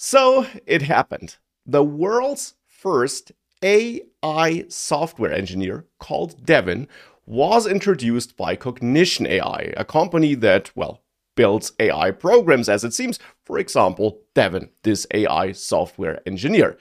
So it happened. The world's first AI software engineer called Devin was introduced by Cognition AI, a company that, well, builds AI programs as it seems. For example, Devin, this AI software engineer.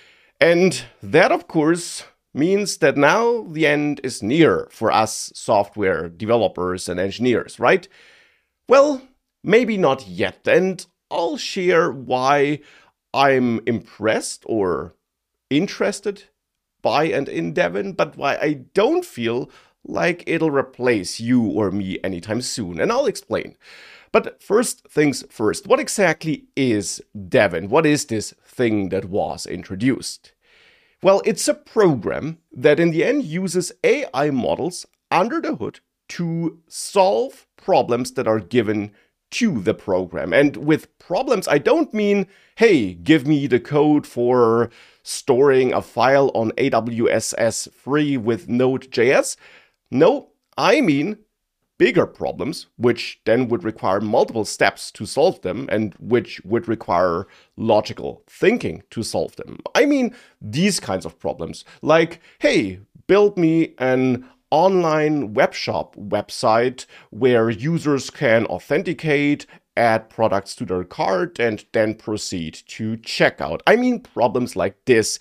And that, of course, means that now the end is near for us software developers and engineers, right? Well, maybe not yet, and I'll share why I'm impressed or interested by and in Devin, but why I don't feel like it'll replace you or me anytime soon, and I'll explain. But first things first, what exactly is Devin? What is this thing that was introduced? Well, it's a program that in the end uses AI models under the hood to solve problems that are given to the program. And with problems, I don't mean, hey, give me the code for storing a file on AWS S3 with Node.js. No, I mean bigger problems, which then would require multiple steps to solve them and which would require logical thinking to solve them. I mean these kinds of problems, like, hey, build me an online web shop website where users can authenticate, add products to their cart, and then proceed to checkout. I mean problems like this.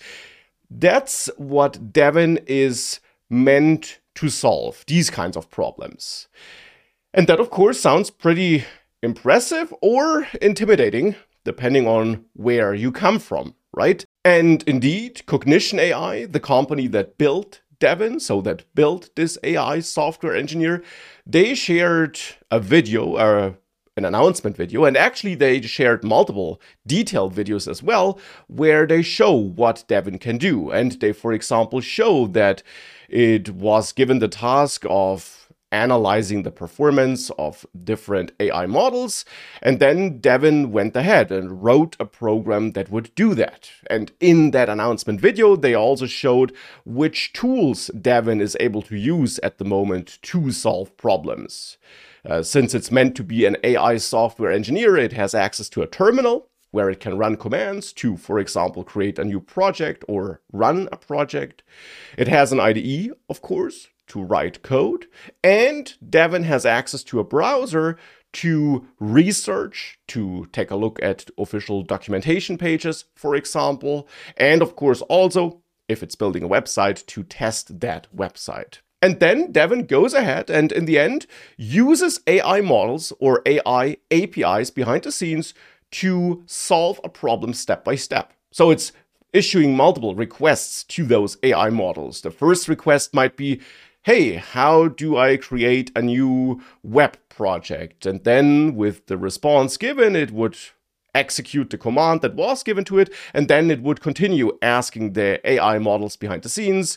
That's what Devin is meant to solve, these kinds of problems. And that, of course, sounds pretty impressive or intimidating, depending on where you come from, right? And indeed, Cognition AI, the company that built Devin, so that built this AI software engineer, they shared a video, an announcement video, and actually they shared multiple detailed videos as well, where they show what Devin can do. And they, for example, show that it was given the task of analyzing the performance of different AI models, and then Devin went ahead and wrote a program that would do that. And in that announcement video, they also showed which tools Devin is able to use at the moment to solve problems. Since it's meant to be an AI software engineer, it has access to a terminal where it can run commands to, for example, create a new project or run a project. It has an IDE, of course, to write code. And Devin has access to a browser to research, to take a look at official documentation pages, for example. And of course, also, if it's building a website, to test that website. And then Devin goes ahead and in the end uses AI models or AI APIs behind the scenes to solve a problem step by step. So it's issuing multiple requests to those AI models. The first request might be, hey, how do I create a new web project? And then with the response given, it would execute the command that was given to it, and then it would continue asking the AI models behind the scenes,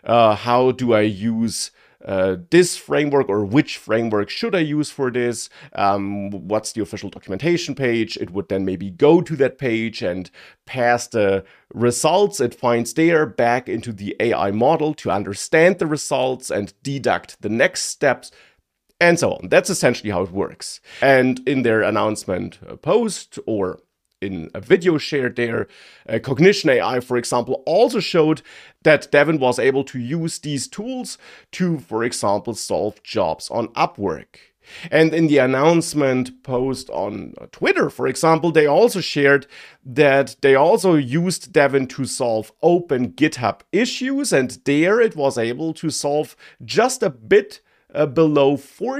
how do I use this framework, or which framework should I use for this? What's the official documentation page? It would then maybe go to that page and pass the results it finds there back into the AI model to understand the results and deduct the next steps, and so on. That's essentially how it works. And in their announcement post, or in a video shared there, Cognition AI, for example, also showed that Devin was able to use these tools to, for example, solve jobs on Upwork. And in the announcement post on Twitter, for example, they also shared that they also used Devin to solve open GitHub issues, and there it was able to solve just a bit below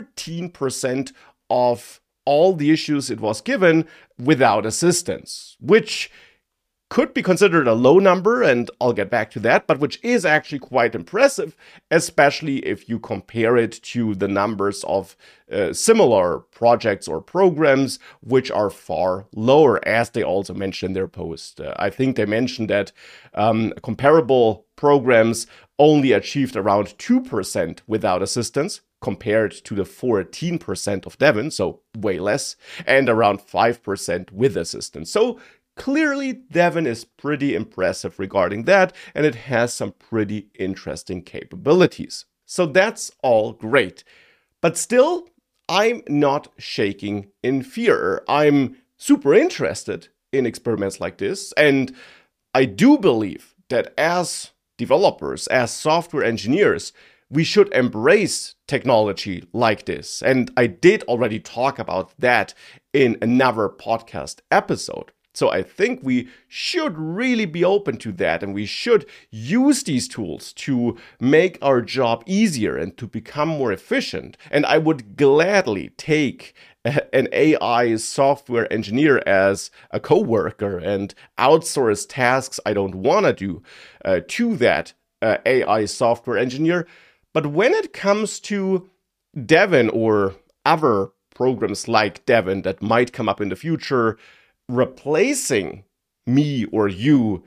14% of all the issues it was given without assistance, which could be considered a low number, and I'll get back to that, but which is actually quite impressive, especially if you compare it to the numbers of similar projects or programs, which are far lower, as they also mentioned in their post. I think they mentioned that comparable programs only achieved around 2% without assistance, compared to the 14% of Devin, so way less, and around 5% with assistance. So clearly, Devin is pretty impressive regarding that, and it has some pretty interesting capabilities. So that's all great. But still, I'm not shaking in fear. I'm super interested in experiments like this. And I do believe that as developers, as software engineers, we should embrace technology like this. And I did already talk about that in another podcast episode. So I think we should really be open to that, and we should use these tools to make our job easier and to become more efficient. And I would gladly take an AI software engineer as a coworker and outsource tasks I don't want to do to that AI software engineer. But when it comes to Devin or other programs like Devin that might come up in the future, replacing me or you,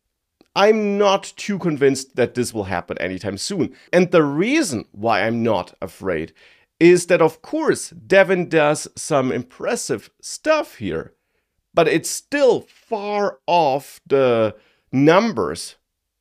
I'm not too convinced that this will happen anytime soon. And the reason why I'm not afraid is that, of course, Devin does some impressive stuff here, but it's still far off the numbers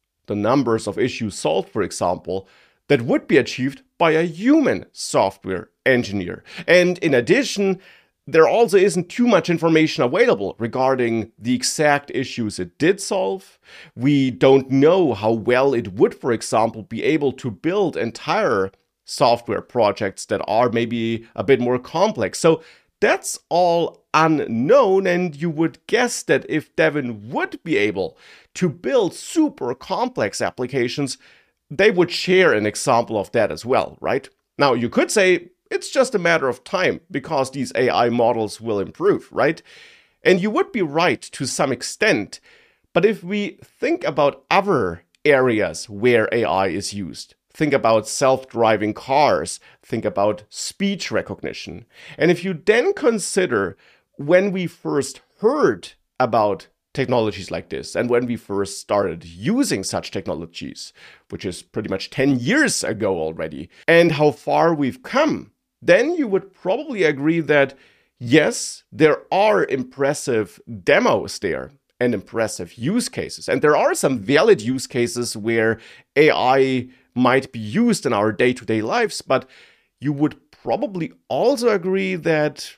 of issues solved, for example, that would be achieved by a human software engineer. And in addition, there also isn't too much information available regarding the exact issues it did solve. We don't know how well it would, for example, be able to build entire software projects that are maybe a bit more complex. So that's all unknown, and you would guess that if Devin would be able to build super complex applications, they would share an example of that as well, right? Now, you could say it's just a matter of time because these AI models will improve, right? And you would be right to some extent. But if we think about other areas where AI is used, think about self-driving cars, think about speech recognition. And if you then consider when we first heard about technologies like this and when we first started using such technologies, which is pretty much 10 years ago already, and how far we've come, then you would probably agree that, yes, there are impressive demos there and impressive use cases. And there are some valid use cases where AI might be used in our day-to-day lives, but you would probably also agree that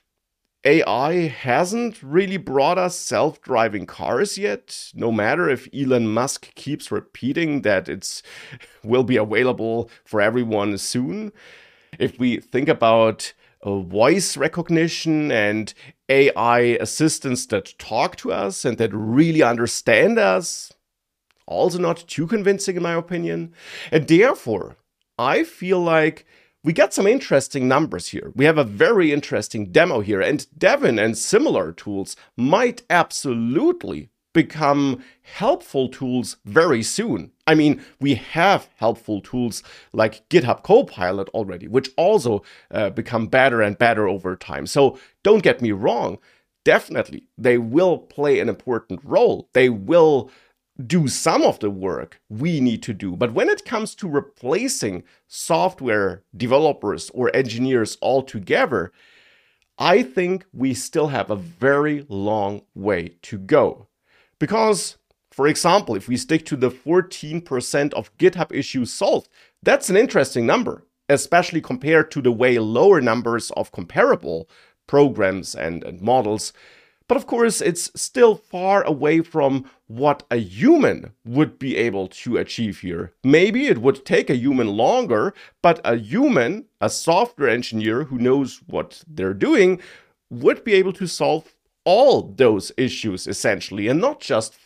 AI hasn't really brought us self-driving cars yet, no matter if Elon Musk keeps repeating that it will be available for everyone soon. If we think about voice recognition and AI assistants that talk to us and that really understand us, also not too convincing in my opinion. And therefore, I feel like we got some interesting numbers here. We have a very interesting demo here, and Devin and similar tools might absolutely become helpful tools very soon. I mean, we have helpful tools like GitHub Copilot already, which also become better and better over time. So don't get me wrong, definitely they will play an important role. They will do some of the work we need to do. But when it comes to replacing software developers or engineers altogether, I think we still have a very long way to go. Because, for example, if we stick to the 14% of GitHub issues solved, that's an interesting number, especially compared to the way lower numbers of comparable programs and models. But of course, it's still far away from what a human would be able to achieve here. Maybe it would take a human longer, but a human, a software engineer who knows what they're doing, would be able to solve all those issues essentially, and not just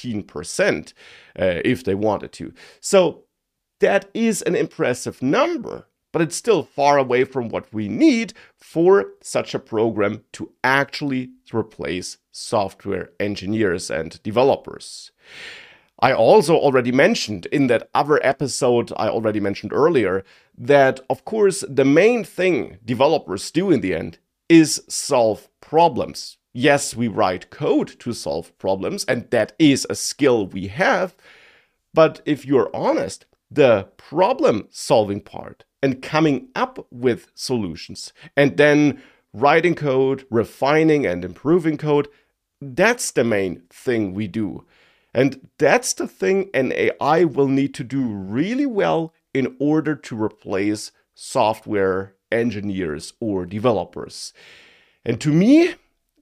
14% if they wanted to. So that is an impressive number, but it's still far away from what we need for such a program to actually replace software engineers and developers. I also already mentioned in that other episode I already mentioned earlier that, of course, the main thing developers do in the end is solve problems. Yes, we write code to solve problems, and that is a skill we have. But if you're honest, the problem-solving part and coming up with solutions and then writing code, refining and improving code, that's the main thing we do. And that's the thing an AI will need to do really well in order to replace software engineers or developers. And to me,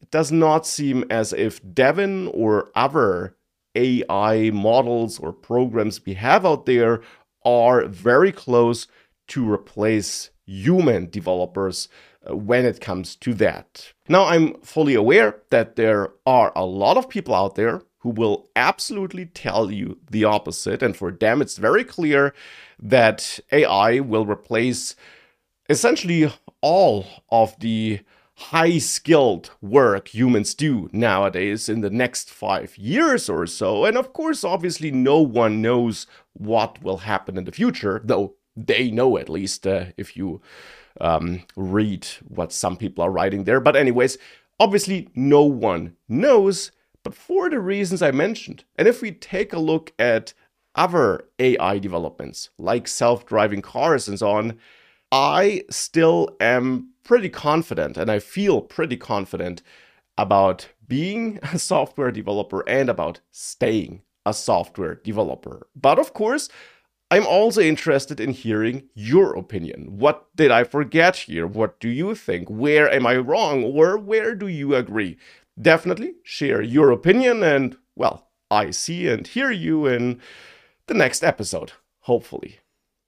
does not seem as if Devin or other AI models or programs we have out there are very close to replace human developers when it comes to that. Now, I'm fully aware that there are a lot of people out there who will absolutely tell you the opposite, and for them it's very clear that AI will replace essentially all of the high-skilled work humans do nowadays in the next 5 years or so. And of course, obviously, no one knows what will happen in the future, though they know at least if you read what some people are writing there. But anyways, obviously, no one knows, but for the reasons I mentioned. And if we take a look at other AI developments, like self-driving cars and so on, I still am pretty confident, and I feel pretty confident about being a software developer and about staying a software developer. But of course, I'm also interested in hearing your opinion. What did I forget here? What do you think? Where am I wrong? Or where do you agree? Definitely share your opinion, and well, I see and hear you in the next episode, hopefully.